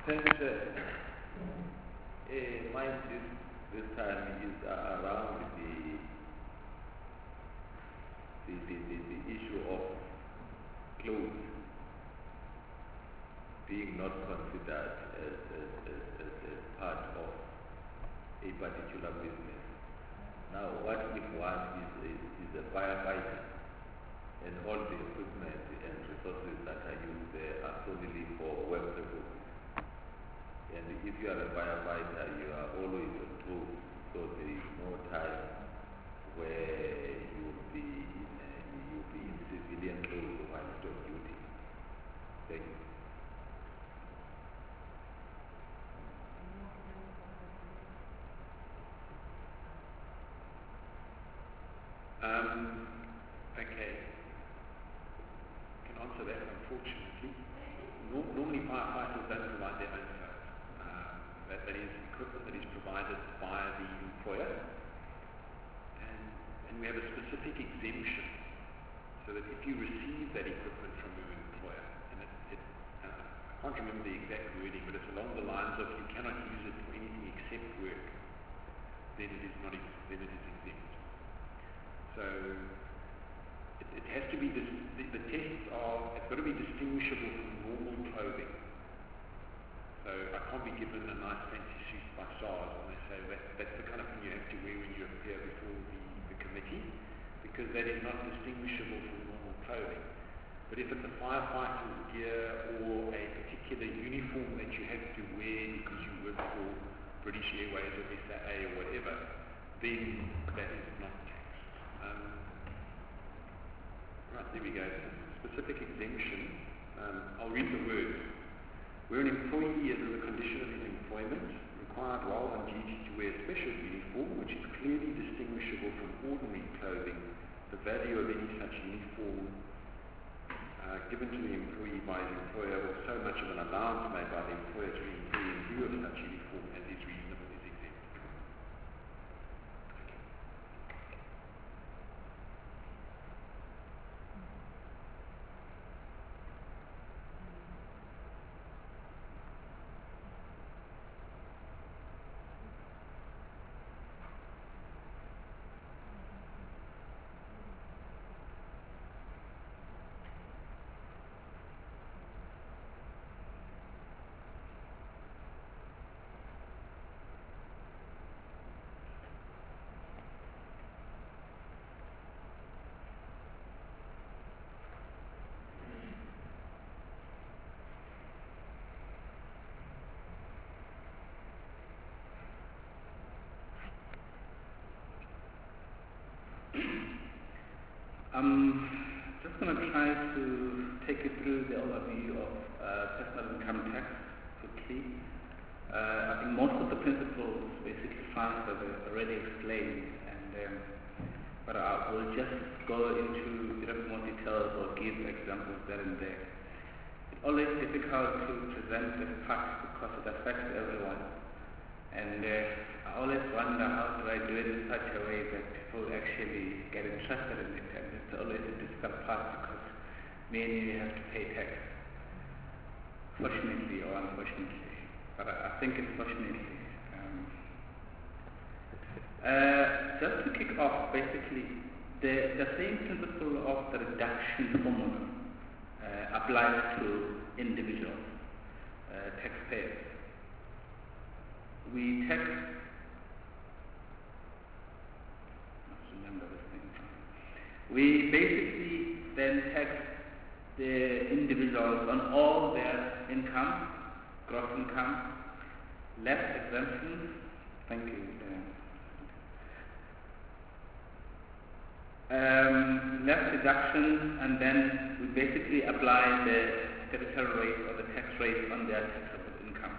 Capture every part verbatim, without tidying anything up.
Thanks. Uh, uh, my this, this time is uh, around the the, the, the the issue of clothes being not considered as, as, as, as, as part of a particular business. Now, what if one is, is, is a firefighter and all the equipment and resources that are used there are solely for work purposes? And if you are a firefighter, you are always on tour, so there is no time where you'll be in, uh, you'll be in civilian clothes while on duty. Thank you. Um, okay, I can answer that unfortunately. No, normally firefighters don't provide their own clothes. Um, that, that is equipment that is provided by the employer, and, and we have a specific exemption so that if you receive that equipment from your employer, and it, it, uh, I can't remember the exact wording, but it's along the lines of you cannot use it for anything except work, then it is not ex- then it is exempt. So it, it has to be this, the, the tests are it's got to be distinguishable from normal clothing. So I can't be given a nice fancy suit by SARS and they say that that's the kind of thing you have to wear when you appear before the, the committee, because that is not distinguishable from normal clothing. But if it's a firefighter's gear or a particular uniform that you have to wear because you work for British Airways or S A A or whatever, then that is not taxed. Um, right, there we go. Specific exemption. Um, I'll read the words. Where an employee is, as a condition of his employment, required while on duty to wear a special uniform which is clearly distinguishable from ordinary clothing, the value of any such uniform uh, given to the employee by his employer, or so much of an allowance made by the employer to the employee in lieu of such uniform as is reasonable is exempt. I'm just going to try to take you through the overview of uh, personal income tax quickly. Uh, I think most of the principles basically France have already explained, and um, but I will just go into a bit of more details or give examples there and there. It's always difficult to present this fact because it affects everyone, and uh, I always wonder how do I do it in such a way that people actually get interested in it, and it's always a difficult part because mainly you have to pay tax, fortunately or unfortunately, but I, I think it's fortunately. Um, uh, just to kick off, basically, the, the same principle of the reduction formula uh, applies to individuals, uh, taxpayers. We tax Remember this thing. We basically then tax the individuals on all their income, gross income, less exemptions. Thank you. Um, less deductions, and then we basically apply the capital rate or the tax rate on their taxable income.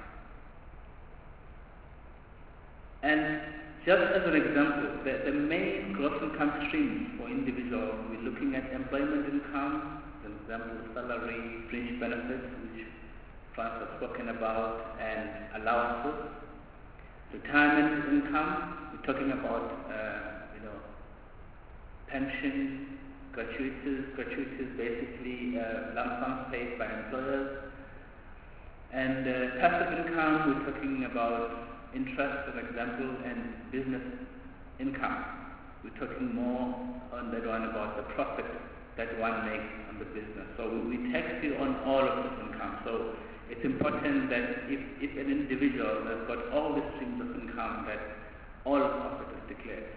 And just as an example, the, the main gross income streams for individuals, we're looking at employment income, for example, salary, fringe benefits, which France has spoken about, and allowances. Retirement income, we're talking about, uh, you know, pension, gratuities, gratuities basically uh, lump sums paid by employers. And uh, passive income, we're talking about interest, for example, and business income. We're talking more on that one about the profit that one makes on the business. So we, we tax you on all of this income. So it's important that if, if an individual has got all the streams of income, that all profit is declared.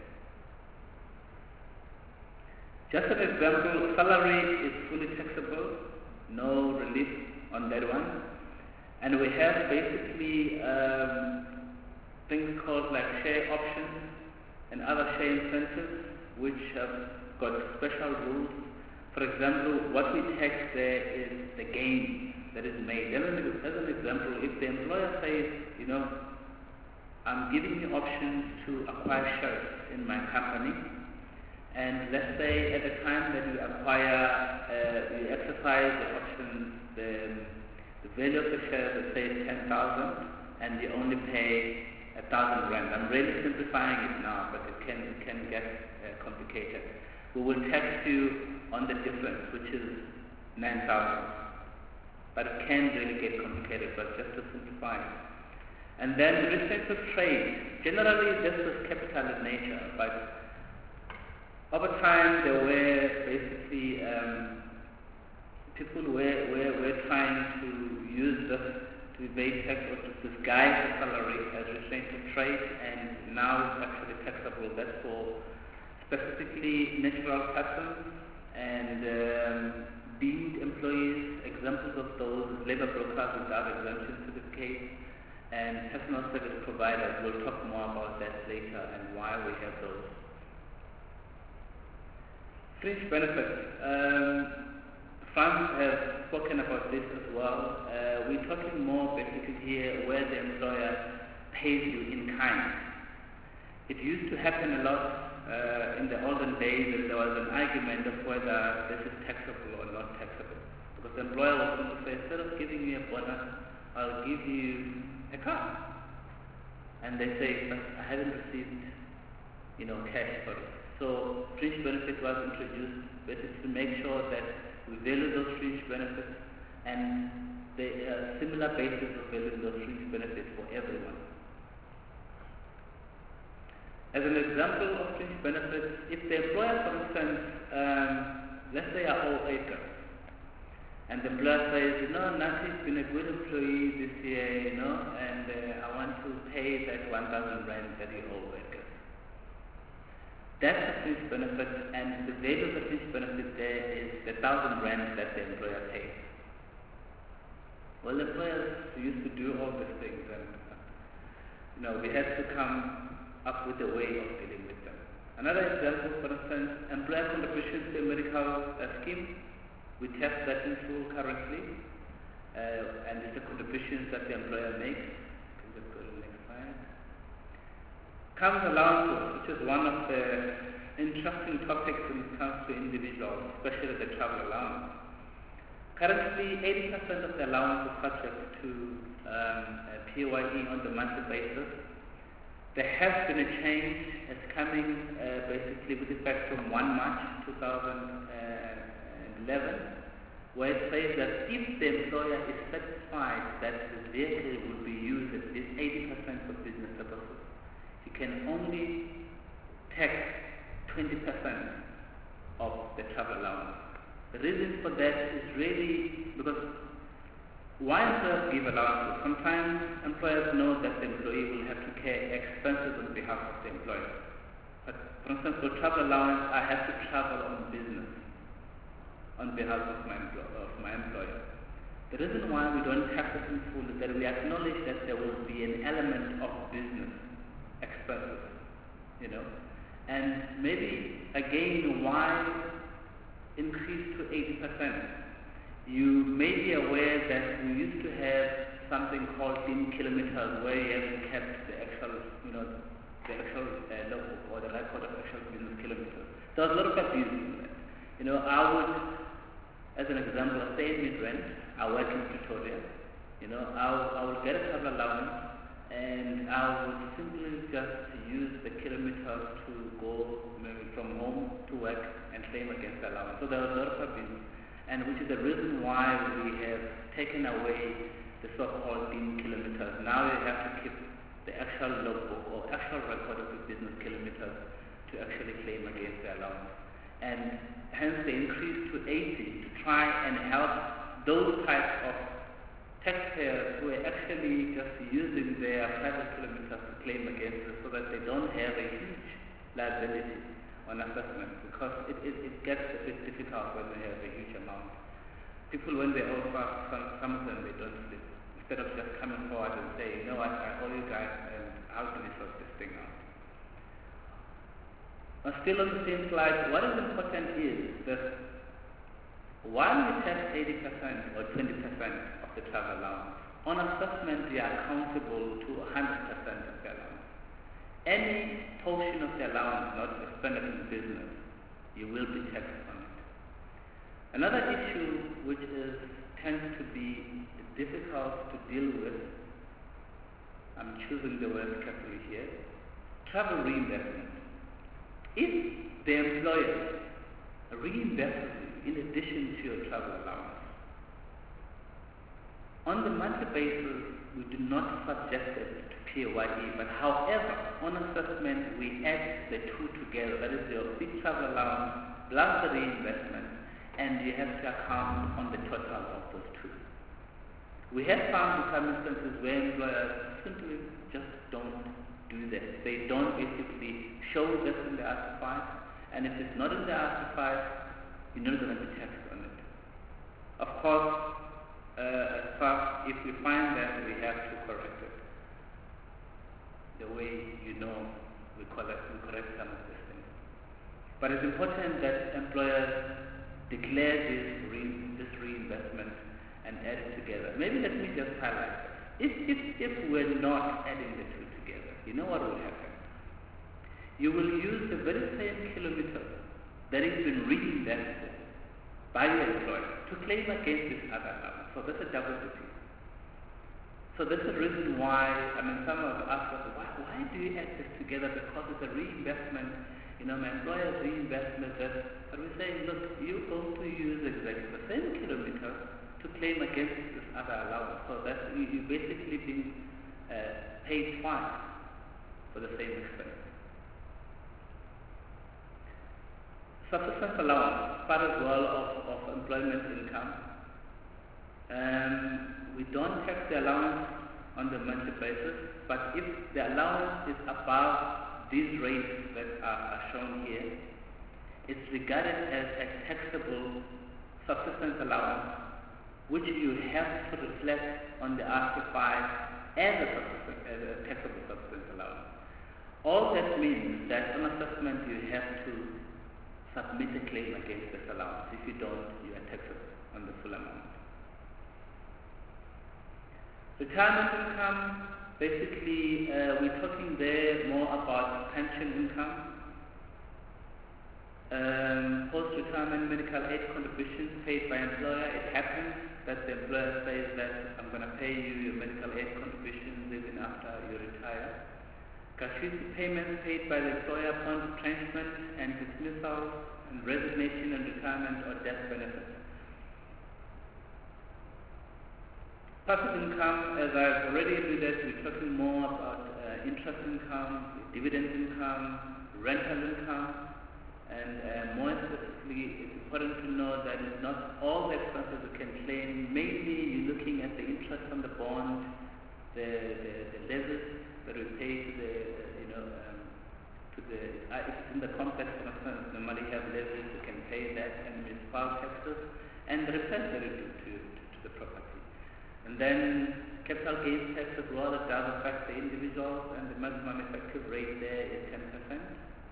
Just an example, salary is fully taxable, no relief on that one. And we have basically um, things called like share options and other share incentives, which have got special rules. For example, what we tax there is the gain that is made. As an, as an example, if the employer says, you know, I'm giving you options to acquire shares in my company, and let's say at the time that you acquire, uh, you exercise the options, the, the value of the shares, let's say is ten thousand, and you only pay a thousand rand. I'm really simplifying it now, but it can, it can get uh, complicated. We will tax you on the difference, which is nine thousand. But it can really get complicated, but just to simplify it. And then with respect to trade, generally this was capital in nature, but over time there were basically um, people were, were, were trying to use this to evade tax or to disguise the salary as restraint to trade, and now it's actually taxable. That's for specifically natural persons and um, deemed employees. Examples of those, labor brokers without exemption certificate, and personal service providers. We'll talk more about that later and why we have those. Fringe benefits. Um, Franz has spoken about this as well. Uh, we're talking more basically here where the employer pays you in kind. It used to happen a lot uh, in the olden days that there was an argument of whether this is taxable or not taxable. Because the employer was going to say, instead of giving me a bonus, I'll give you a car. And they say, but I haven't received, you know, cash for it. So fringe benefit was introduced basically to make sure that we value those fringe benefits and the uh, similar basis of valuing those fringe benefits for everyone. As an example of fringe benefits, if the employer, for instance, um, let's say are all acres, and the employer says, you know, Nati's been a good employee this year, you know, and uh, I want to pay that one thousand rand that you owe acres. That's the fringe benefit, and the value of the fringe benefit there is the thousand rand that the employer pays. Well, employers used to do all these things, and you know, we had to come up with a way of dealing with them. Another example, for instance, employer contributions to a medical uh, scheme. We test that in full currently, uh, and it's the contributions that the employer makes. You can just go to the next slide. Comes allowances, which is one of the interesting topics when it comes to individuals, especially the travel allowance. Currently, eighty percent of the allowance is subject to um, P A Y E on the monthly basis. There has been a change. It's coming uh, basically with effect from one March two thousand eleven, where it says that if the employer is satisfied that his vehicle will be used at least eighty percent for business purposes, he can only tax twenty percent of the travel allowance. The reason for that is really because why employers give allowances? Sometimes employers know that the employee will have to carry expenses on behalf of the employer. But for instance, for travel allowance, I have to travel on business on behalf of my, of my employer. The reason why we don't tax it in full is that we acknowledge that there will be an element of business expenses, you know. And maybe again, why increase to eighty percent? You may be aware that we used to have something called in kilometers, where you have kept the actual, you know, the actual uh, logbook or the record of actual business kilometers. There was a lot of abuse in that. You know, I would, as an example, stay in Midrand, I work in Pretoria, you know, I'll, I will get a travel allowance, and I would simply just use the kilometers to go maybe from home to work and claim against the allowance. So there was a lot of abuse, and which is the reason why we have taken away the so-called deemed kilometers. Now you have to keep the actual logbook or actual record of the business kilometers to actually claim against the allowance. And hence they increased to eighty to try and help those types of taxpayers who are actually just using their private kilometers to claim against it, so that they don't have a huge liability on assessment, because it, it, it gets a bit difficult when they have a huge amount. People, when they owe fast, some, some of them, they don't sleep. Instead of just coming forward and saying, you know what, I owe you guys, and how can we sort this thing out? Now, still on the same slide, what is important is that while we tax eighty percent or twenty percent of the travel allowance, on assessment we are accountable to one hundred percent of the allowance. Any portion of the allowance not expended in business, you will be taxed on it. Another issue which is tends to be difficult to deal with, I'm choosing the word carefully here, travel reimbursement. If the employer reimburses you in addition to your travel allowance, on the monthly basis, we do not subject it to P A Y E, but however, on assessment, we add the two together. That is your big travel allowance plus the reimbursement, and you have to account on the total of those two. We have found in some instances where employers simply just don't do that. They don't basically show this in the R T five, and if it's not in the R T five, you're not going to be taxed on it. Of course, uh, as far if we find that, we have to correct it. The way you know we correct, we correct some of these things. But it's important that employers declare this, re, this reinvestment and add it together. Maybe let me just highlight that. If, if, if we're not adding the two together, you know what will happen? You will use the very same kilometer that has been reinvested by your employer to claim against this other allowance. So that's a double dipping. So that's the reason why, I mean, some of us ask us, why, why do you add this together? Because it's a reinvestment, you know, my employer's reinvestment. But we're saying, look, you're going to use exactly the same kilometer to claim against this other allowance. So that you, you're basically being uh, paid twice for the same expense. Subsistence allowance, part as well of, of employment income. Um, we don't tax the allowance on the monthly basis, but if the allowance is above these rates that are, are shown here, it's regarded as a taxable subsistence allowance, which you have to reflect on the R T five as a, as a taxable subsistence allowance. All that means that on assessment you have to submit a claim against this allowance. If you don't, you are taxable on the full amount. Retirement income, basically uh, we're talking there more about pension income, um, post-retirement medical aid contributions paid by employer. It happens that the employer says that I'm going to pay you your medical aid contributions even after you retire. Gratuity payments paid by the employer upon retrenchment and dismissal and resignation and retirement or death benefits. Passive income, as I've already alluded, we're talking more about uh, interest income, dividend income, rental income, and uh, more specifically, it's important to know that it's not all the expenses you can claim. Mainly, you're looking at the interest on the bond, the, the, the levies that we pay to the, uh, you know, um, to the, uh, if it's in the complex, for instance, normally you have levies, you can pay that, and municipal taxes, and the repairs that we do to, to, to the property. And then capital gains tax as well, that does affect the individuals, and the maximum effective rate there is ten percent.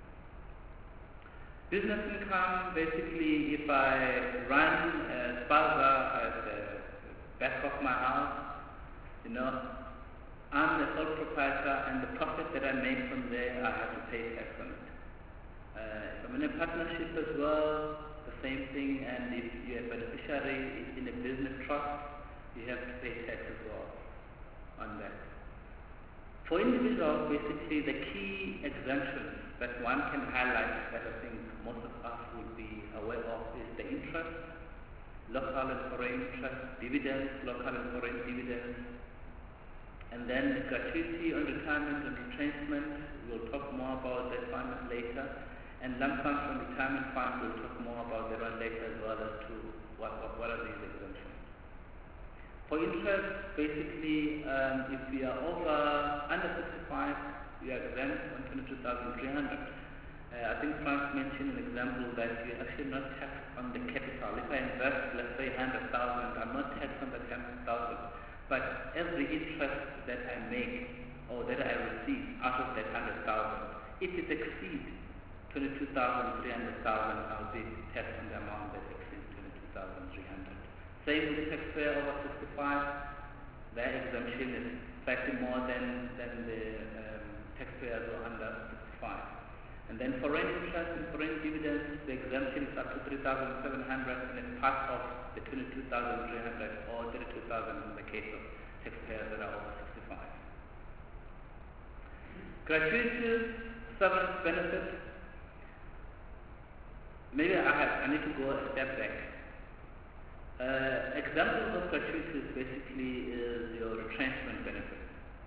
Business income, basically, if I run a spaza at the back of my house, you know, I'm the sole proprietor, and the profit that I make from there, I have to pay tax on it. Uh, if I'm in a partnership as well, the same thing, and if you're a beneficiary in a business trust, you have to pay tax as well on that. For individuals, basically, the key exemptions that one can highlight that I think most of us would be aware of is the interest local and foreign interest, dividends, local and foreign dividends, and then gratuity on retirement and retrenchment. We'll talk more about that one later. And lump sums from retirement funds, we'll talk more about that one later, as well as to what, what, what are these exemptions. For interest, basically, um, if we are over, under sixty-five, we are exempt on twenty-two thousand three hundred. Uh, I think Franz mentioned an example that you're actually not taxed on the capital. If I invest, let's say one hundred thousand, I'm not taxed on that one hundred thousand. But every interest that I make or that I receive out of that one hundred thousand, if it exceeds twenty-two thousand three hundred, I'll be taxed on the amount that exceeds twenty-two thousand three hundred. Same with the taxpayer over sixty-five, their exemption is slightly more than, than the um, taxpayers who are under sixty-five. And then foreign interest and foreign dividends, the exemption is up to three thousand seven hundred and it's part of the twenty-two thousand three hundred or thirty-two thousand in the case of taxpayers that are over sixty-five. Gratuitous severance benefits. Maybe I have I need to go a step back. Uh, examples of gratuitous basically is your retrenchment benefit.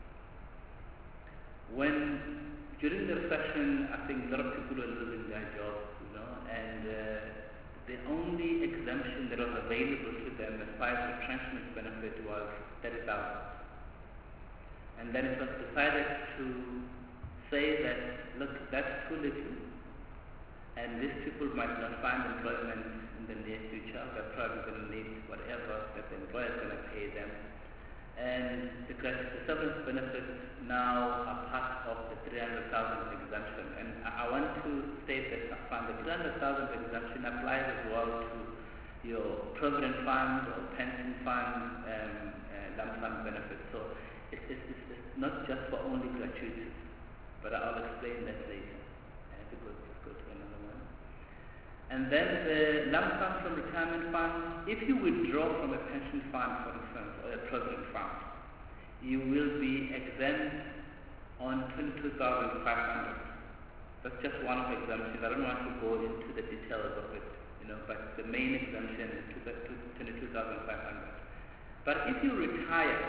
When during the recession, I think a lot of people were losing their jobs, you know, and uh, the only exemption that was available to them as far as retrenchment benefit was thirty thousand. And then it was decided to say that, look, that's too little, and these people might not find employment in the near future. They're probably going to need whatever that the employer is going to pay them. And the, the severance benefits now are part of the three hundred thousand exemption. And I, I want to state that upfront, the three hundred thousand exemption applies as well to your provident fund or pension fund um, uh, lump sum benefits. So it's, it's, it's, it's not just for only gratuities, but I'll explain that later. Uh, because let's go to another one. And then the lump sum from retirement funds, if you withdraw from a pension fund, for instance, or a provident fund, you will be exempt on twenty-two thousand five hundred. That's just one of the exemptions. I don't want to go into the details of it, you know, but the main exemption is to the twenty-two thousand five hundred. But if you retire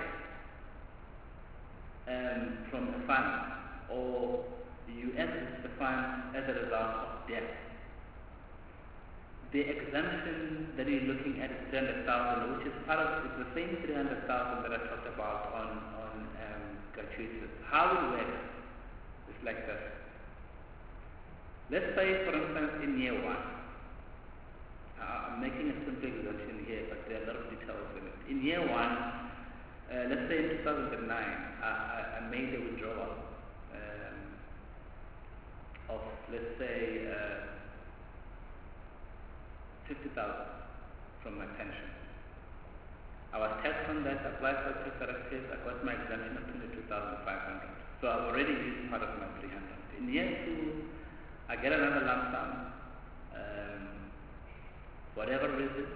um, from a fund or you exit the fund as a result of death, the exemption that you're looking at is three hundred thousand, which is part of it's the same three hundred thousand that I talked about on, on um, gratuities. How it works is like this. Let's say, for instance, in year one, uh, I'm making a simple exemption here, but there are a lot of details in it. In year one, uh, let's say in two thousand nine, I, I, I made a withdrawal um, of, let's say, uh, fifty thousand from my pension. I was taxed on that, applied for tax directive, I got my exemption of twenty-two thousand five hundred. So I've already used part of my three hundred. In year two, I get another lump sum, um, whatever reason,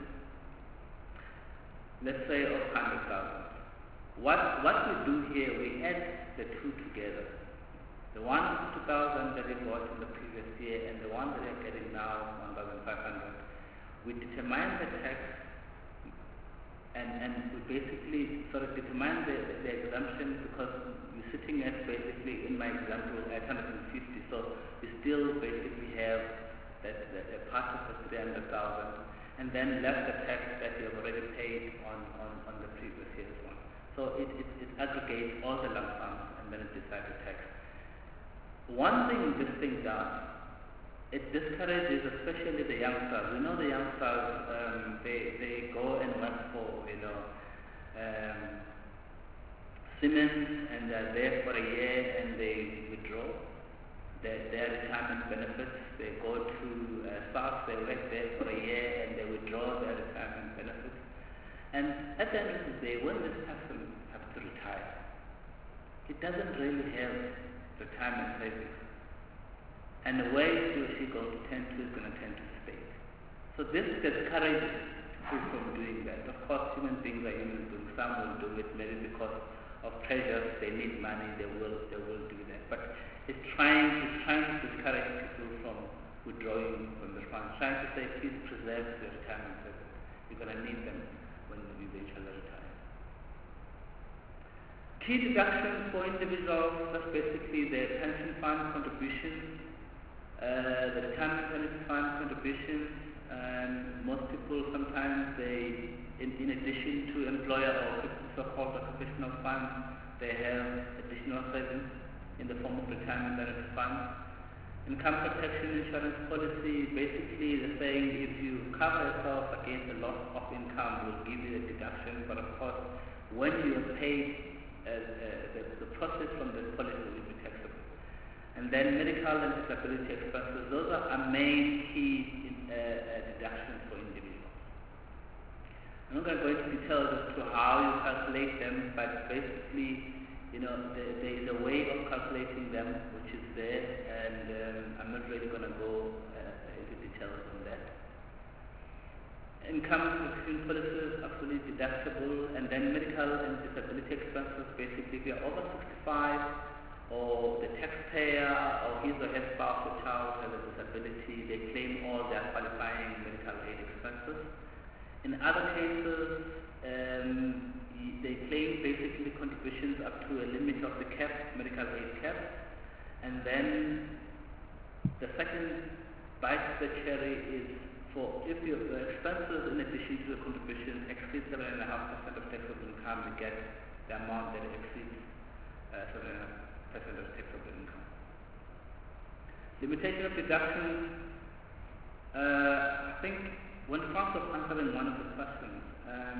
let's say of one hundred thousand. What, what we do here, we add the two together. The one fifty thousand that we got in the previous year and the one that we're getting now, one thousand five hundred. We determine the tax and, and we basically sort of determine the, the, the exemption because we're sitting at basically, in my example, at one hundred fifty. So we still basically have that, that a part of the three hundred thousand and then less the tax that we have already paid on, on, on the previous year's one. So it, it, it aggregates all the lump sums and then it decides the tax. One thing this thing does, it discourages especially the youngsters. You know the youngsters, um, they, they go and work for, you know, um, Siemens and they're there for a year and they withdraw their, their retirement benefits. They go to uh, South, they work there for a year and they withdraw their retirement benefits. And at the end of the day, when this person has to retire, he doesn't really have retirement savings. And the way he or she going to tend to is going to tend to state. So this discourages people from doing that. Of course, human beings are human beings. Some will do it maybe because of pressure. They need money. They will. They will do that. But it's trying. It's trying to discourage people from withdrawing from the fund. Trying to say, please preserve your retirement savings. You're going to need them when you eventually retire. Key deductions for individuals, that's basically their pension fund contributions, uh, the retirement pension fund contributions, and most people sometimes they, in, in addition to employer or so-called occupational funds, they have additional savings in the form of retirement benefit funds. Income protection insurance policy, basically the saying if you cover yourself against the loss of income, will give you a deduction, but of course when you are paid, uh, uh, the, the process from the policy will be taxable. And then medical and disability expenses, those are our main key in, uh, uh, deductions for individuals. I'm not going to go into details as to how you calculate them, but basically, you know, there, there is a way of calculating them which is there, and um, I'm not really going to go uh, into details on that. Income protection policies, absolutely deductible, and then medical and disability expenses, basically if you're over sixty-five, or the taxpayer or his or her spouse or child has a disability, they claim all their qualifying medical aid expenses. In other cases, um, they claim basically contributions up to a limit of the cap, medical aid cap, and then the second bite of the cherry is for if your expenses in addition to the contribution exceed seven and a half percent of taxable income, you get the amount that exceeds uh, seven and a half percent of taxable income. Limitation of deductions. Uh, I think when Francois was answering one of the questions, um,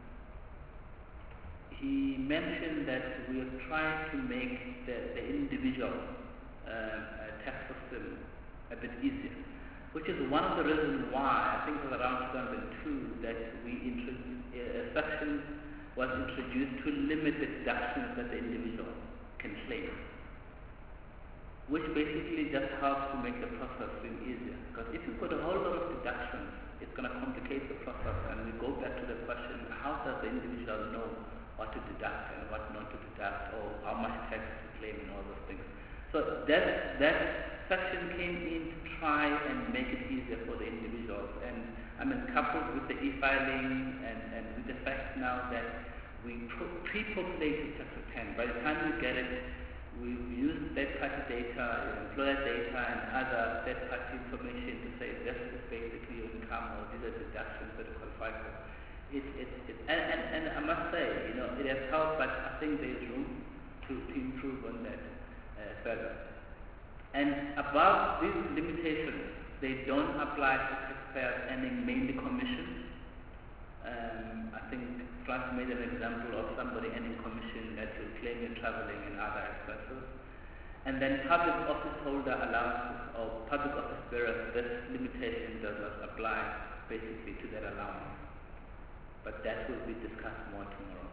he mentioned that we are trying to make the, the individual uh, uh, tax system a bit easier, which is one of the reasons why I think it was around two thousand two that we introduced a section was introduced to limit the deductions that the individual can claim, which basically just helps to make the process seem easier. Because if you put a whole lot of deductions, it's going to complicate the process, and we go back to the question: how does the individual know what to deduct and what not to deduct, or how much tax to claim, and all those things? So that that section came in to try and make it easier for the individuals, and I mean coupled with the e-filing and, and with the fact now that we pre-populate tax return. By the time we get it, we use third-party data, employer data, and other third-party information to say this is basically your income, or these are deductions that you qualify for. It, it, it, and, and, and I must say, you know, it has helped, but I think there is room to, to improve on that uh, further. And above these limitations, they don't apply to taxpayers earning mainly commission. Um, I think Frank made an example of somebody earning commission that will claim in traveling and other expenses. And then public office holder allowances or public office bearers, this limitation does not apply basically to that allowance. But that will be discussed more tomorrow.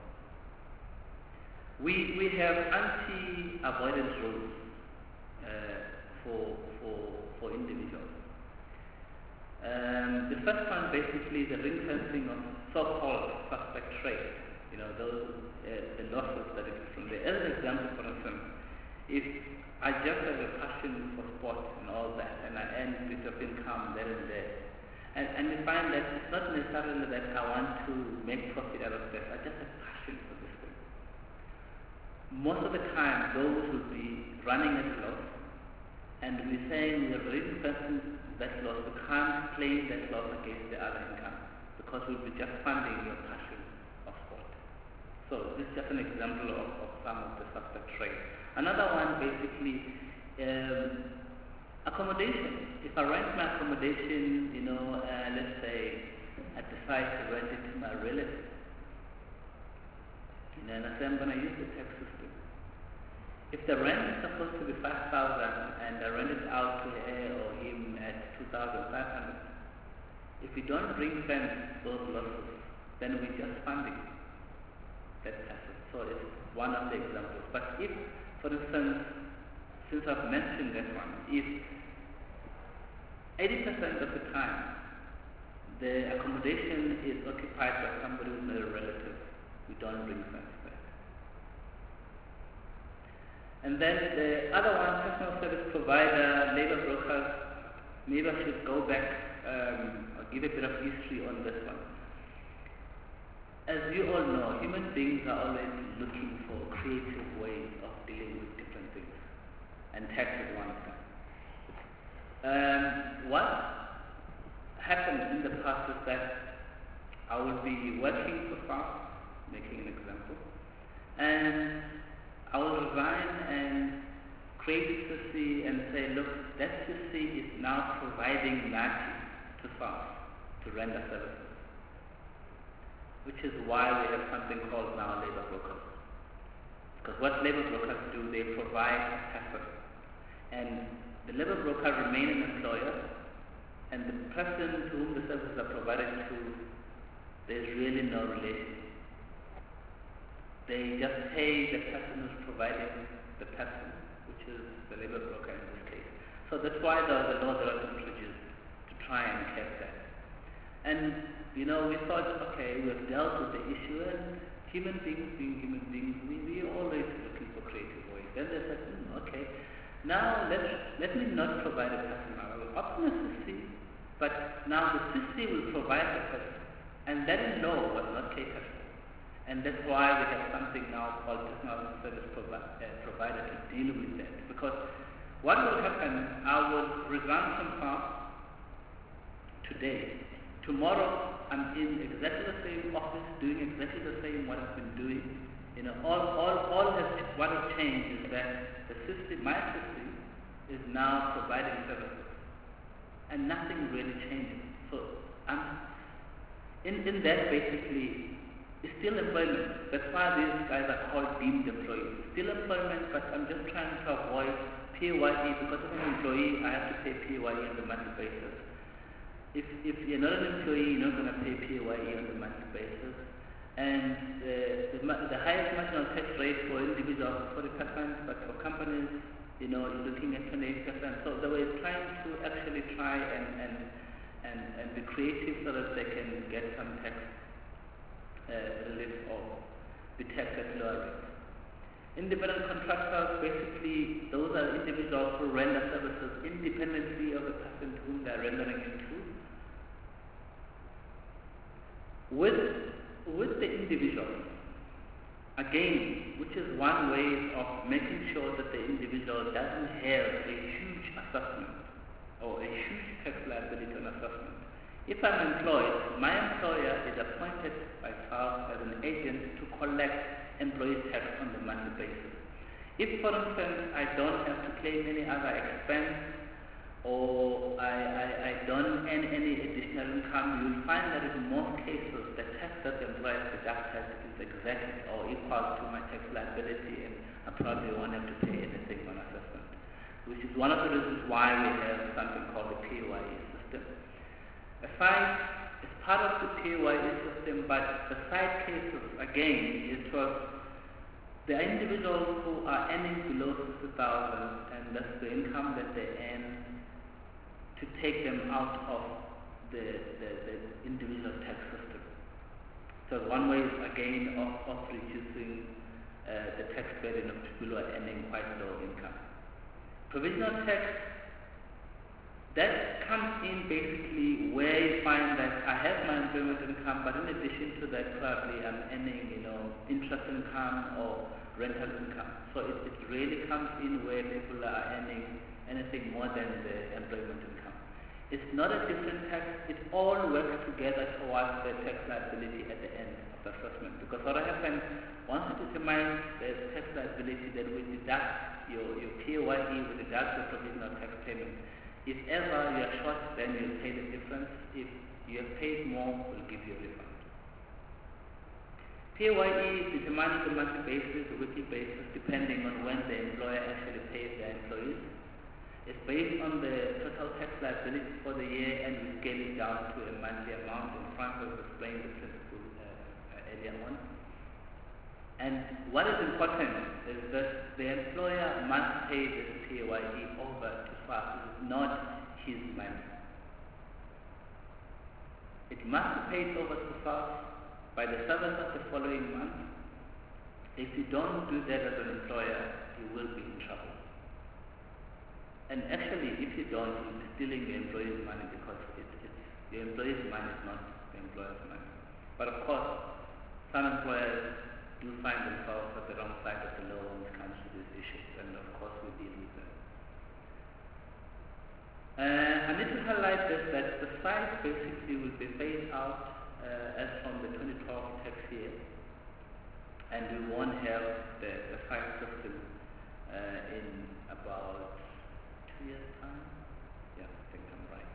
We, we have anti-avoidance rules uh, for, for, for individuals. Um, the first one basically is the ring fencing of so-called suspect trade. You know, those uh, the losses that it is from there. As an example, for instance, if I just have a passion for sports and all that, and I earn a bit of income there and there, and, and you find that it's not necessarily that I want to make profit out of that, I just have passion for this thing. Most of the time, those will be running at a loss, and we're saying we're ring fencing that loss, we can't claim that loss against the other income, because we'll be just funding your passion of sport. So this is just an example of, of some of the suspect trade. Another one basically, um, accommodation. If I rent my accommodation, you know, uh, let's say I decide to rent it to my relative, you know, and I say I'm going to use the tax system. If the rent is supposed to be five thousand and I rent it out to her or him at two thousand five hundred, if we don't ring fence those losses, then we're just funding that asset. So it's one of the examples. But if, for instance, since I've mentioned that one, if eighty percent of the time the accommodation is occupied by somebody who's not a relative, we don't ring fence that. And then the other one, personal service provider, labor brokers, maybe I should go back um, or give a bit of history on this one. as you all know, human beings are always looking for creative ways of dealing with different things, and tax is one of them. Um, what happened in the past is that I would be working for FAST, making an example, and I will resign and create a C C and say, look, that C C is now providing NATI to FAST to render services, which is why we have something called now labor brokers. Because what labor brokers do, they provide a person, and the labor broker remain an employer, and the person to whom the services are provided to, there's really no relation. They just pay the person who's providing the person, which is the labor broker in this case. So that's why the, the laws are introduced to try and cap that. And you know, we thought, okay, we've dealt with the issue, and human beings being human beings, we, we're always looking for creative ways. Then they said, hmm, okay, now let let me not provide a person. I will open a C C, but now the C C will provide the person, and that in law was not catered for. And that's why we have something now called technology service provi uh, provider to deal with that. Because what will happen, I will resign from FAST today. Tomorrow, I'm in exactly the same office, doing exactly the same what I've been doing. You know, all, all, all has, what has changed is that the system, my system, is now providing services, and nothing really changes. So, I'm in, in that basically, it's still employment. That's why these guys are called deemed employees. Still employment, but I'm just trying to avoid P A Y E. Because of an employee, I have to pay P A Y E on the monthly basis. If, if you're not an employee, you're not going to pay P A Y E on the monthly basis. And uh, the, the highest marginal tax rate for individuals is forty percent, but for companies, you know, you're looking at twenty-eight percent. So they were trying to actually try and, and, and, and be creative so that they can get some tax Uh, relief or be taxed at lower rates. Independent contractors, basically, those are individuals who render services independently of the person to whom they are rendering it to. With, with the individual, again, which is one way of making sure that the individual doesn't have a huge assessment or a huge tax liability on assessment. If I'm employed, my employer is appointed by FAST as an agent to collect employee tax on the monthly basis. If, for instance, I don't have to claim any other expense, or I, I, I don't earn any additional income, you'll find that in most cases, the tax that the employer deducted is exactly or equal to my tax liability, and I probably won't have to pay anything on assessment, which is one of the reasons why we have something called the P A Y E system. Aside, it's part of the P A Y E system, but the side cases, again, it was the individuals who are earning below fifty thousand, and that's the income that they earn, to take them out of the, the, the individual tax system. So one way is, again, of, of reducing uh, the tax burden of people who are earning quite low income. Provisional tax, that comes in basically where you find that I have my employment income, but in addition to that, probably I'm earning, you know, interest income or rental income. So it, it really comes in where people are earning anything more than the employment income. It's not a different tax. It all works together towards the tax liability at the end of the assessment. Because what happens, once you determine the tax liability, then we deduct your, your P A Y E, we deduct your provisional tax payment. If ever you are short, then you'll pay the difference. If you have paid more, we'll give you a refund. P A Y E is determined on a monthly basis, a weekly basis, depending on when the employer actually pays their employees. It's based on the total tax liability for the year, and we scale it down to a monthly amount. And Frank has explained the principle uh, earlier on. And what is important is that the employer must pay this P A Y E over to FAST. It is not his money. It must be paid over to FAST by the seventh of the following month. If you don't do that as an employer, you will be in trouble. And actually, if you don't, you'll be stealing your employer's money, because it's, it's, your employer's money is not the employer's money. But of course, some employers do find themselves at the wrong side of the law when it comes to these issues, and of course we deal with them. Uh, I need to highlight this, that the site basically will be phased out uh, as from the twenty twelve tax year, and we won't have the, the site system uh, in about two years' time. Yeah, I think I'm right.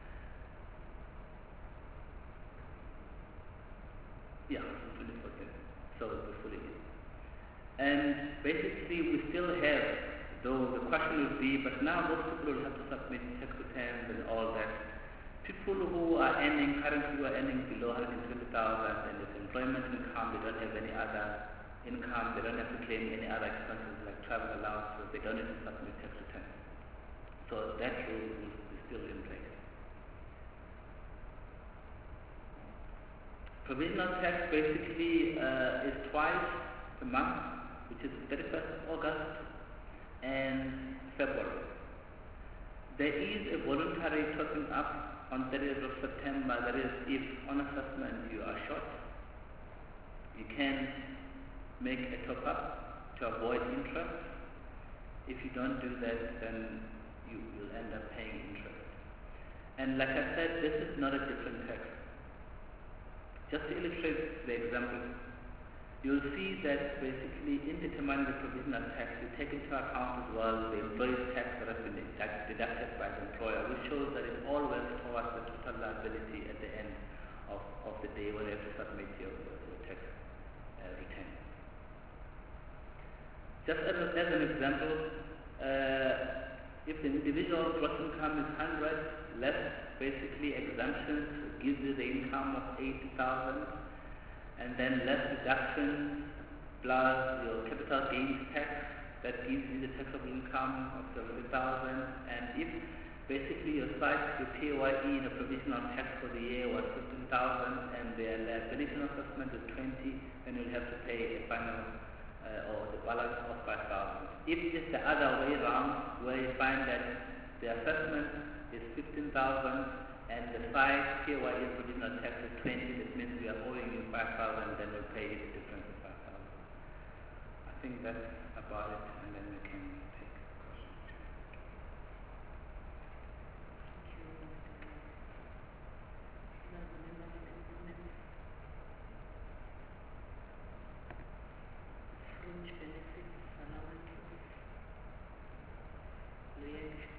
Yeah, twenty fourteen. So we're fully in. And basically we still have, though the question would be, but now those people will have to submit tax returns and all that. People who are earning, currently who are earning below one hundred twenty thousand and with employment income, they don't have any other income, they don't have to claim any other expenses like travel allowances, they don't need to submit tax returns. So that rule is still in place. Provisional tax basically uh, is twice a month, which is thirty-first of August and February. There is a voluntary topping up on thirtieth of September, that is if on assessment you are short, you can make a top up to avoid interest. If you don't do that, then you will end up paying interest. And like I said, this is not a different tax. Just to illustrate the example, you'll see that basically in determining the provisional tax, you take into account as well the employee's tax that has been deducted by the employer, which shows that it all works towards the total liability at the end of, of the day when you have to submit your, your, your tax uh, return. Just as, a, as an example, uh, if the individual gross income is one hundred, less basically exemptions gives you the income of eighty thousand, and then less deductions plus your capital gains tax, that gives you the taxable income of seventy thousand. And if basically your site, your P A Y E in a provisional tax for the year was fifteen thousand and the liability assessment is twenty, then you'll have to pay a final uh, or the balance of five thousand. If it's the other way around, where you find that the assessment is fifteen thousand and the site P A Y E provisional tax is twenty, that means we are owing you five thousand, then we'll pay you the difference of five thousand. I think that's about it, and then we can take questions. Fringe benefits, allowances, liaison.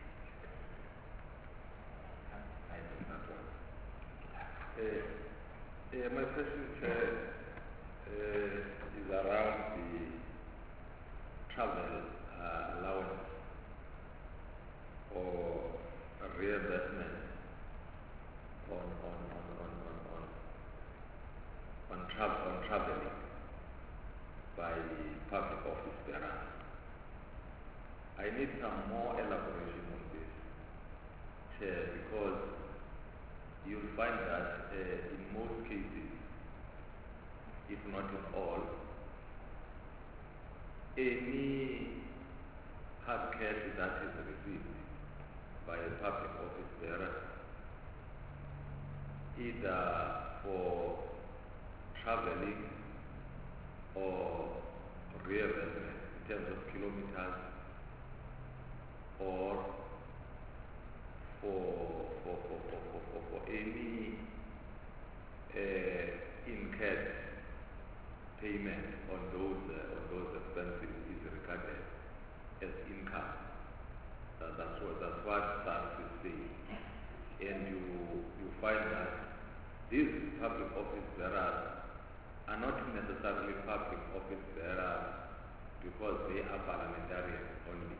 I think that one. Uh, uh, my question uh, uh, is around the travel uh, allowance or reimbursement on on on on on on, on, tra- on traveling by the public office bearers. I need some more elaboration on this, Chair, because you'll find that uh, in most cases, if not in all, any hard cash that is received by a public office bearer, either for traveling or reimbursement in terms of kilometers, or for for for for for, for, for any uh, incurred payment on those uh, on those expenses is regarded as income. Uh, that's what that's what tax is saying, and you you find that these public office bearers are not necessarily public office bearers because they are parliamentarians only.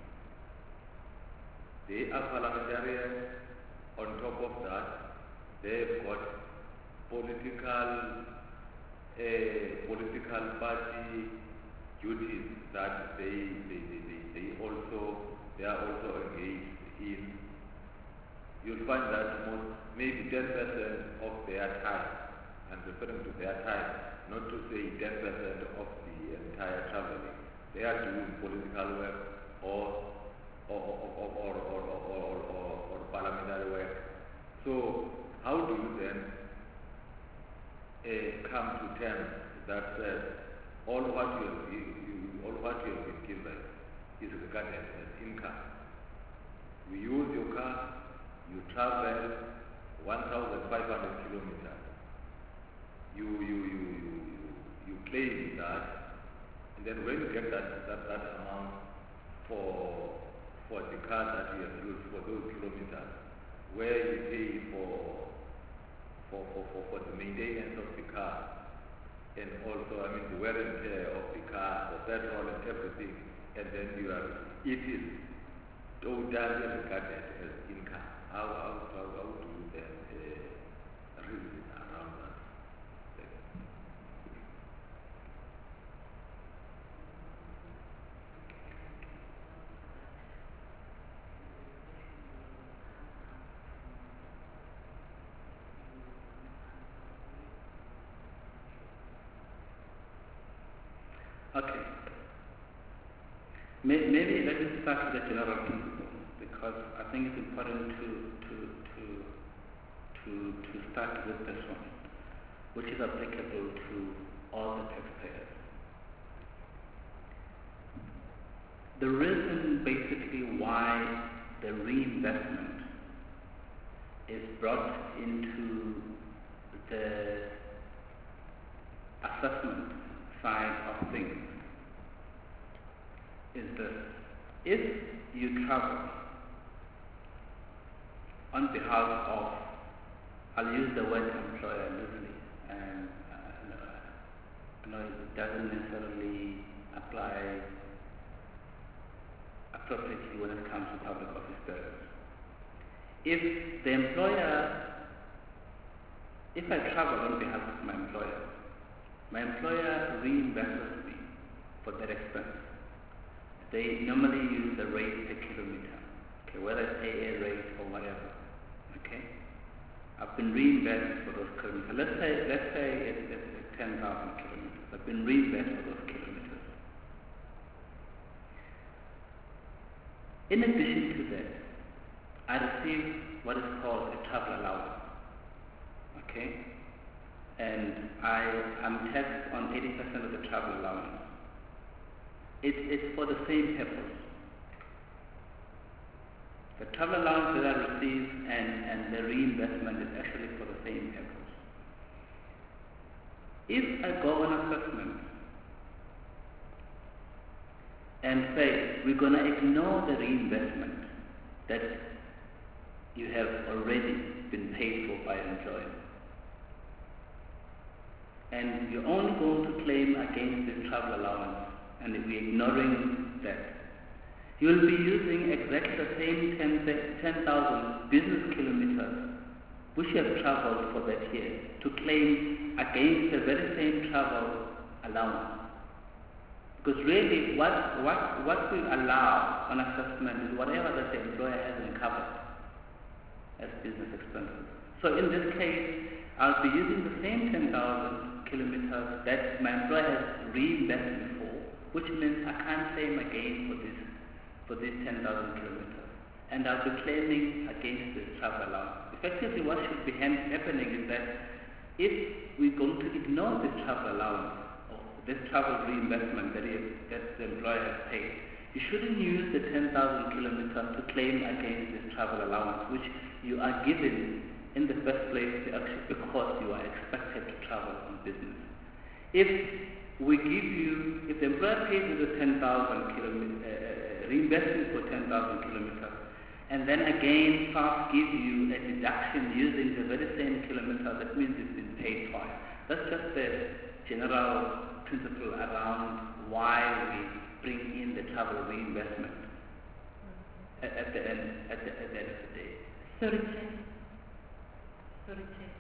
They are parliamentarians. On top of that, they've got political uh, political party duties that they they, they, they, they also they are also engaged in. You'll find that most, maybe ten percent of their time, I'm referring to their time, not to say ten percent of the entire traveling, they are doing political work or or or or or, or, or, or, or parliamentary work. So how do you then uh, come to terms that says all what you have, you, you, all what you have been given is regarded as income. You use your car, you travel one thousand five hundred kilometers. You, you, you, you, you, you claim that, and then when you get that, that, that amount for, for the car that you have used for those kilometers, where you pay for, for, for, for, for the maintenance of the car, and also, I mean, the wear and tear of the car, the petrol and everything, and then you are, it is totally regarded as income. How, how, how, how do you then uh, reason around that? Okay. May- Maybe let me start with the general principle, because I think it's important to to to to to start with this one, which is applicable to all the taxpayers. The reason basically why the reinvestment is brought into the assessment side of things is this: if you travel on behalf of, I'll use the word employer loosely, and uh, you know, it doesn't necessarily apply appropriately when it comes to public office bearers. If the employer, if I travel on behalf of my employer, my employer reimburses me for that expense. They normally use the rate per kilometer, okay, whether it's A A rate or whatever. Okay, I've been reimbursed for those kilometers. Let's say let's say it's, it's ten thousand kilometers. I've been reimbursed for those kilometers. In addition to that, I receive what is called a travel allowance. Okay, and I am taxed on eighty percent of the travel allowance. It, it's for the same purpose. The travel allowance that I receive and, and the reinvestment is actually for the same purpose. If I go on assessment and say we're going to ignore the reinvestment that you have already been paid for by an employer, and you're only going to claim against this travel allowance, and if we're ignoring that, you'll be using exactly the same ten thousand business kilometers which you have traveled for that year to claim against the very same travel allowance. Because really what, what, what we allow on assessment is whatever that the employer hasn't covered as business expenses. So in this case, I'll be using the same ten thousand kilometers that my employer has reimbursed me for, which means I can't claim again for this for these ten thousand kilometers, and I'll be claiming against this travel allowance. Effectively, what should be happening is that if we're going to ignore this travel allowance or this travel reimbursement that, is, that the employer has paid, you shouldn't use the ten thousand kilometers to claim against this travel allowance, which you are given in the first place because you are expected to travel on business. If we give you, if the employer pays you the ten thousand kilometers, uh, reinvesting for ten thousand kilometers, and then again S A R S gives you a deduction using the very same kilometer, that means it's been paid twice. That's just the general principle around why we bring in the travel reinvestment at, at the end at the, at the end of the day. Sorry, Chair. Sorry, Chair.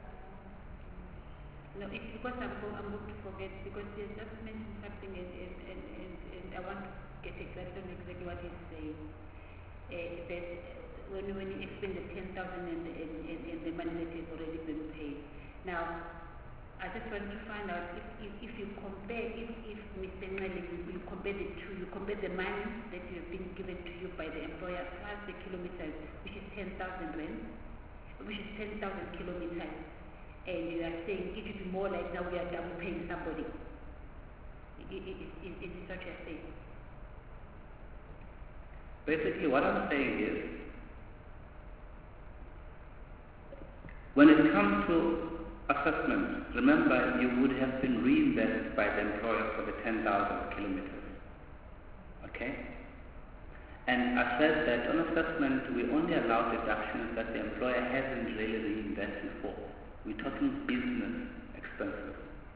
No, it's because I'm, go, I'm going to forget, because he has just mentioned something and, and, and, and, and I want to get exactly on exactly what he's saying. Uh, that when, when you explain the ten thousand and, and, and, and the money that has already been paid. Now, I just want to find out if, if, if you compare, if, if Mister Nwele, you, you compare the two, you compare the money that you have been given to you by the employer plus the kilometers, which is ten thousand rand, which is ten thousand kilometers. and you are saying it would be more like now we are double paying somebody. Is it what you're saying? Basically, what I'm saying is, when it comes to assessment, remember you would have been reimbursed by the employer for the ten thousand kilometers. Okay? And I said that on assessment we only allow deductions that the employer hasn't really reimbursed you for. We're talking business expenses.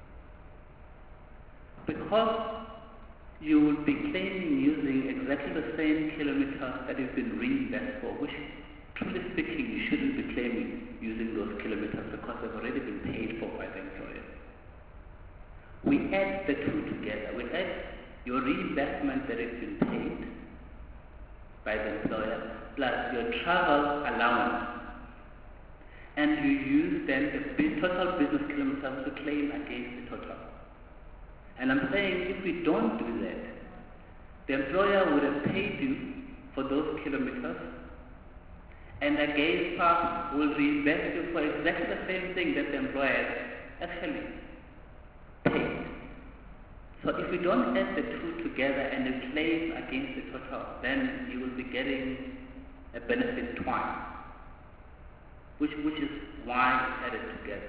Because you would be claiming using exactly the same kilometers that you've been reimbursed for, which, truly speaking, you shouldn't be claiming using those kilometers because they've already been paid for by the employer. We add the two together. We add your reimbursement that has been paid by the employer plus your travel allowance, and you use then the total business kilometers to claim against the total. And I'm saying if we don't do that, the employer would have paid you for those kilometers, and again PAF will reimburse you for exactly the same thing that the employer actually paid. So if we don't add the two together and you claim against the total, then you will be getting a benefit twice, which, which is why it's added together.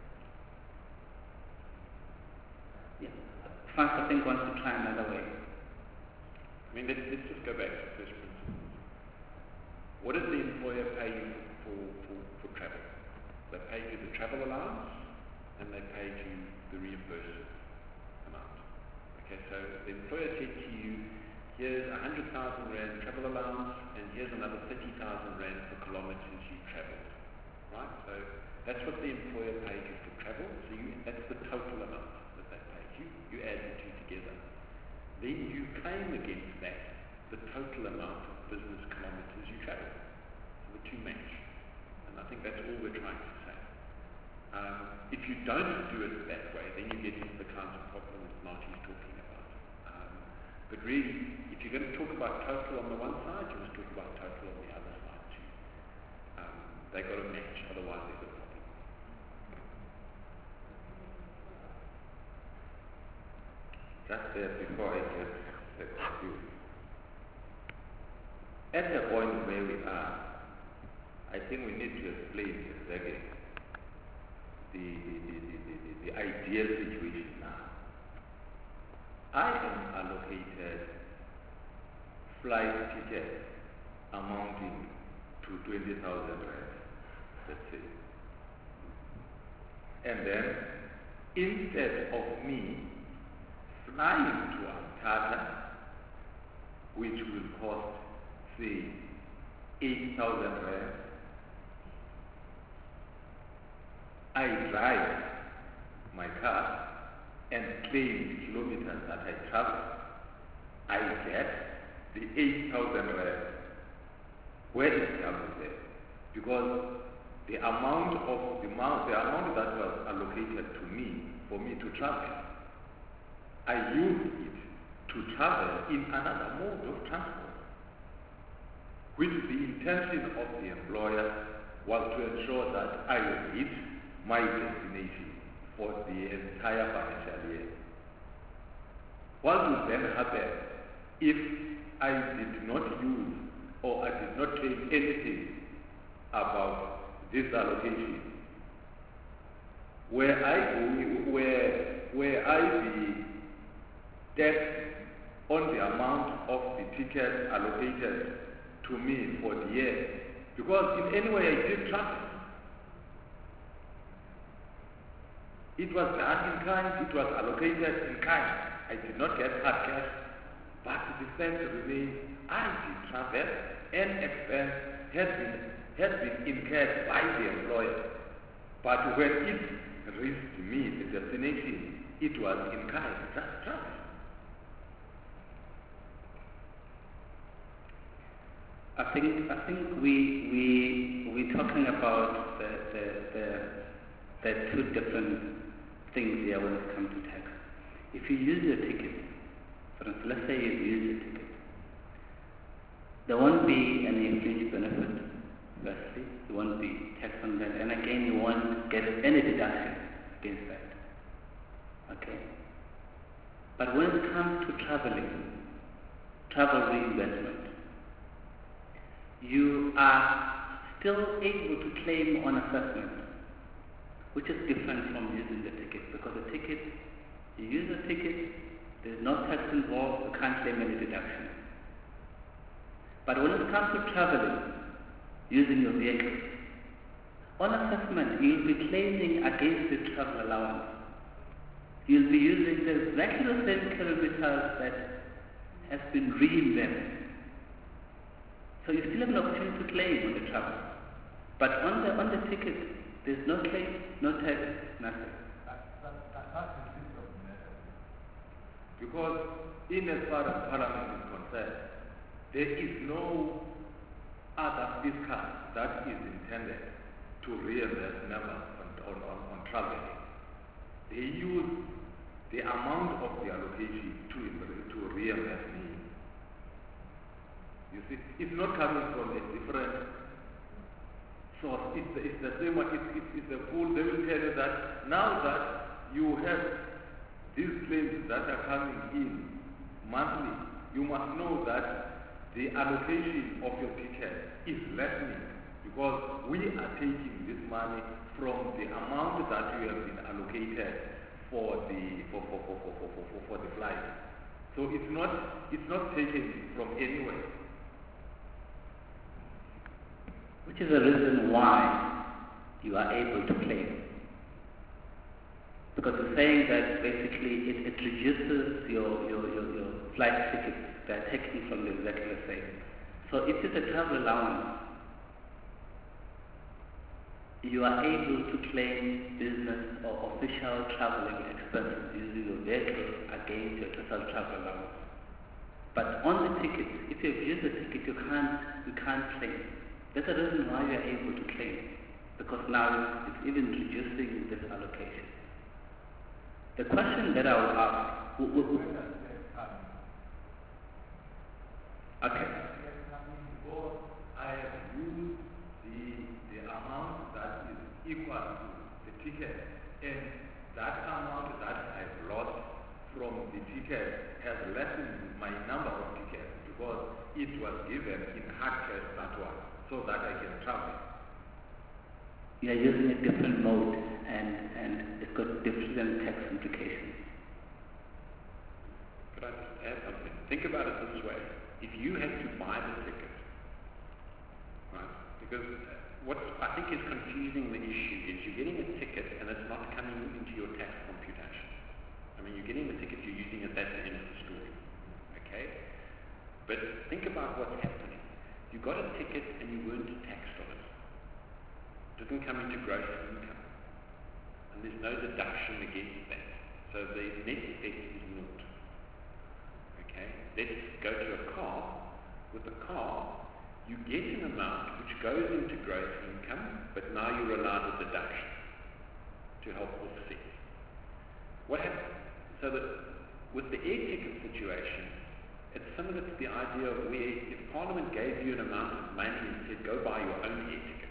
France, I think, wants to try another way. I mean, let's, let's just go back to first principles. What does the employer pay you for, for, for travel? They paid you the travel allowance and they paid you the reimbursement amount. Okay, so the employer said to you, here's one hundred thousand rand travel allowance and here's another thirty thousand rand for kilometers you traveled. Right? So that's what the employer paid you for travel. So you, that's the total amount. You add the two together. Then you claim against that the total amount of business kilometers you travel. So the two match. And I think that's all we're trying to say. Um, if you don't do it that way, then you get into the kinds of problems Marty's talking about. Um, but really, if you're going to talk about total on the one side, you must talk about total on the other side too. Um, they've got to match, otherwise there's a problem. Just there before I get confused. At the point where we are, I think we need to explain exactly the, the, the, the, the, the ideal situation now. I am allocated flight tickets amounting to twenty thousand rand, let's say. And then, instead of me flying to Antarctica, which will cost, say, eight thousand rand, I drive my car and claim the kilometers that I travel. I get the eight thousand rand. Where is the amount there? Because the amount of the amount, the amount that was allocated to me for me to travel, I used it to travel in another mode of transport, which the intention of the employer was to ensure that I would reach my destination for the entire financial year. What would then happen if I did not use or I did not claim anything about this allocation? Where I go, where where I be taxed on the amount of the tickets allocated to me for the year, because in any way I did travel. It was done in kind, it was allocated in kind. I did not get hard cash, but the fact remains I did travel and expense had been, had been incurred by the employer. But when it reached me, the destination, it was in kind, just travel. I think I think we we we're talking about the the, the, the two different things here when it comes to tax. If you use your ticket, for instance, let's say you use your ticket, there won't be any fringe benefit. Firstly, there won't be tax on that, and again, you won't get any deduction against that. Okay? But when it comes to traveling, travel reimbursement, you are still able to claim on assessment, which is different from using the ticket, because the ticket, you use the ticket, there's no tax involved, you can't claim any deduction. But when it comes to traveling, using your vehicle, on assessment, you'll be claiming against the travel allowance. You'll be using the exactly the same kilometers that has been reimbursed. So you still have an opportunity to claim on the travel. But on the on the ticket, there's no claim, no tax, nothing. Because in as far as Parliament is concerned, there is no other fiscal that is intended to reimburse members on, on, on, on traveling. They use the amount of the allocation to, to reimburse me. You see, it's not coming from a different source. It's the, it's the same one. It's, it's, it's the pool. They will tell you that now that you have these claims that are coming in monthly, you must know that the allocation of your ticket is lessening, because we are taking this money from the amount that you have been allocated for the for for for for for, for, for the flight. So it's not it's not taken from anywhere. Which is the reason why you are able to claim. Because you're saying that basically it, it reduces your, your, your, your flight tickets that are taken from the executive state. So if it's a travel allowance, you are able to claim business or official traveling expenses using your vehicle against your total travel allowance. But on the ticket, if you've used the ticket, you can't, you can't claim. That's the reason why you are able to claim, because now it's even reducing this allocation. The question that I will ask, w- w- w- okay. I have used the, the amount that is equal to the ticket, and that amount that I've lost from the ticket has lessened my number of tickets, because it was given in hard cash that one, so that I can travel. You are using a different mode, and, and it's got different tax implications. Could I just add something? Think about it this way. If you had to buy the ticket, right? Because what I think is confusing the issue is you're getting a ticket and it's not coming into your tax computation. I mean, you're getting the ticket, you're using it, that's the end of the story. Okay? But think about what's happening. You got a ticket and you weren't taxed on it. It doesn't come into gross income. And there's no deduction against that. So the net effect is naught. Okay? Let's go to a car. With a car, you get an amount which goes into gross income, but now you're allowed a deduction to help offset. What happens? So that with the air ticket situation, it's similar to the idea of where if Parliament gave you an amount of money and said, go buy your own air ticket.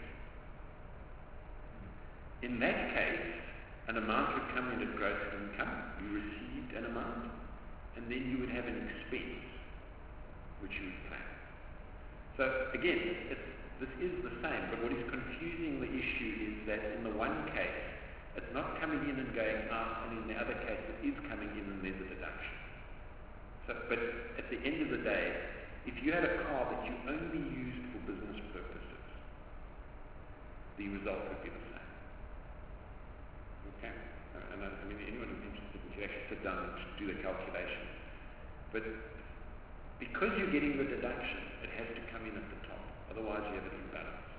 In that case, an amount would come in at gross income, you received an amount, and then you would have an expense, which you would claim. So again, it's, this is the same, but what is confusing the issue is that in the one case, it's not coming in and going out, and in the other case, it is coming in and there's a deduction. So, but at the end of the day, if you had a car that you only used for business purposes, the result would be the same. Okay? And I, I mean, anyone who's interested, you can actually sit down and do the calculation. But because you're getting the deduction, it has to come in at the top. Otherwise, you have an imbalance.